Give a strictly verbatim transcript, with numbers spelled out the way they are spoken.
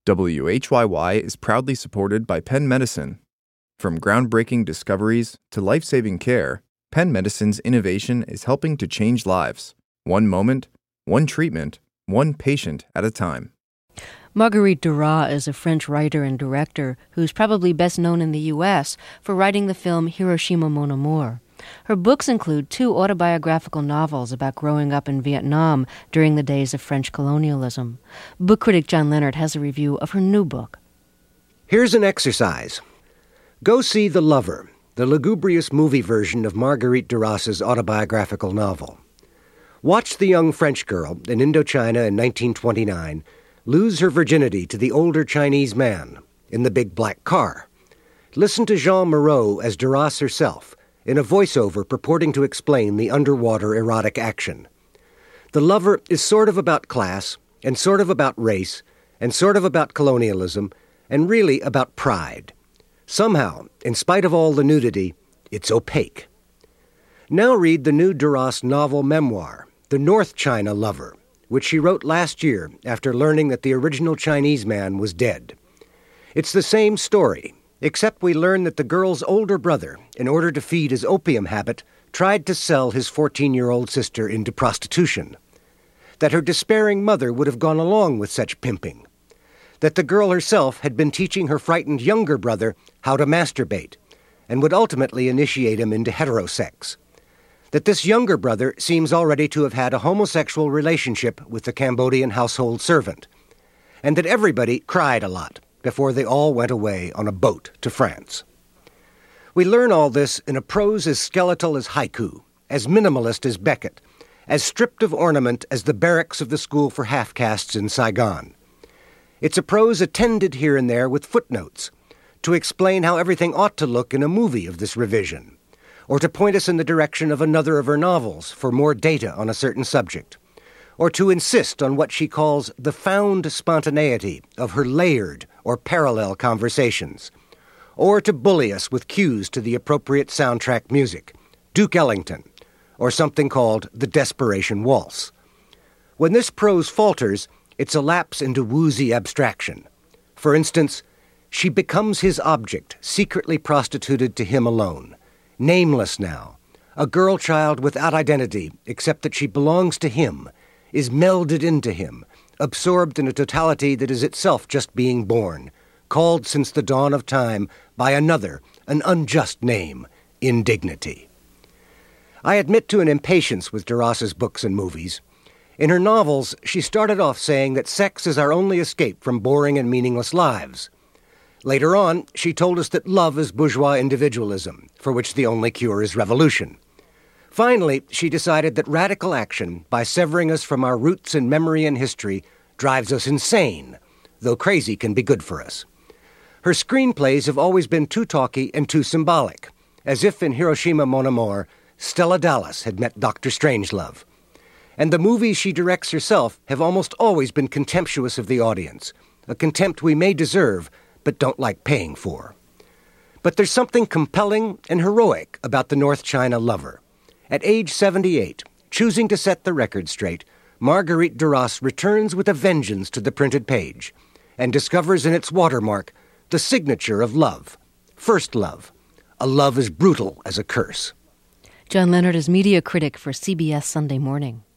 W H Y Y is proudly supported by Penn Medicine. From groundbreaking discoveries to life-saving care, Penn Medicine's innovation is helping to change lives, one moment, one treatment, one patient at a time. Marguerite Duras is a French writer and director who's probably best known in the U S for writing the film Hiroshima Mon Amour. Her books include two autobiographical novels about growing up in Vietnam during the days of French colonialism. Book critic John Leonard has a review of her new book. Here's an exercise. Go see The Lover, the lugubrious movie version of Marguerite Duras's autobiographical novel. Watch the young French girl in Indochina in nineteen twenty-nine lose her virginity to the older Chinese man in the big black car. Listen to Jean Moreau as Duras herself in a voiceover purporting to explain the underwater erotic action. The Lover is sort of about class, and sort of about race, and sort of about colonialism, and really about pride. Somehow, in spite of all the nudity, it's opaque. Now read the new Duras novel memoir, The North China Lover, which she wrote last year after learning that the original Chinese man was dead. It's the same story, except we learn that the girl's older brother, in order to feed his opium habit, tried to sell his fourteen-year-old sister into prostitution. That her despairing mother would have gone along with such pimping. That the girl herself had been teaching her frightened younger brother how to masturbate, and would ultimately initiate him into heterosex. That this younger brother seems already to have had a homosexual relationship with the Cambodian household servant, and that everybody cried a lot before they all went away on a boat to France. We learn all this in a prose as skeletal as haiku, as minimalist as Beckett, as stripped of ornament as the barracks of the school for half-castes in Saigon. It's a prose attended here and there with footnotes to explain how everything ought to look in a movie of this revision, or to point us in the direction of another of her novels for more data on a certain subject, or to insist on what she calls the found spontaneity of her layered or parallel conversations, or to bully us with cues to the appropriate soundtrack music, Duke Ellington, or something called the Desperation Waltz. When this prose falters, it's a lapse into woozy abstraction. For instance, she becomes his object, secretly prostituted to him alone. Nameless now, a girl child without identity except that she belongs to him, is melded into him, absorbed in a totality that is itself just being born, called since the dawn of time by another, an unjust name, indignity. I admit to an impatience with Duras's books and movies. In her novels, she started off saying that sex is our only escape from boring and meaningless lives. Later on, she told us that love is bourgeois individualism, for which the only cure is revolution. Finally, she decided that radical action, by severing us from our roots in memory and history, drives us insane, though crazy can be good for us. Her screenplays have always been too talky and too symbolic, as if in Hiroshima Mon Amour, Stella Dallas had met Doctor Strangelove. And the movies she directs herself have almost always been contemptuous of the audience, a contempt we may deserve, but don't like paying for. But there's something compelling and heroic about The North China Lover. At age seventy-eight, choosing to set the record straight, Marguerite Duras returns with a vengeance to the printed page and discovers in its watermark the signature of love, first love, a love as brutal as a curse. John Leonard is media critic for C B S Sunday Morning.